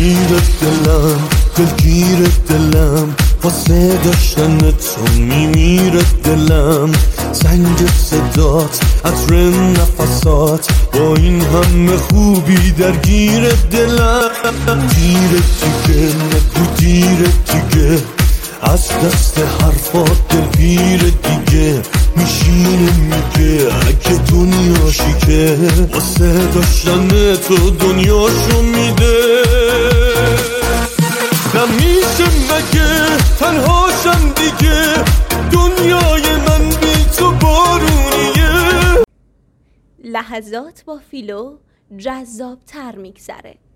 دلگیر دلم واسه داشتن تو میمیره دلم. زنگ صدات، عطر نفسات، با این همه خوبی درگیر دلم. دیر دیگه نگو دیر دیگه، از دست حرفات دلگیر دیگه. میشینه میگه اگه دنیاشی که واسه داشتن تو دنیاشو میده. نمیشه مگه تنهاشم دیگه، دنیای من بی تو بارونیه. لحظات با فیلو جذاب تر میگذره.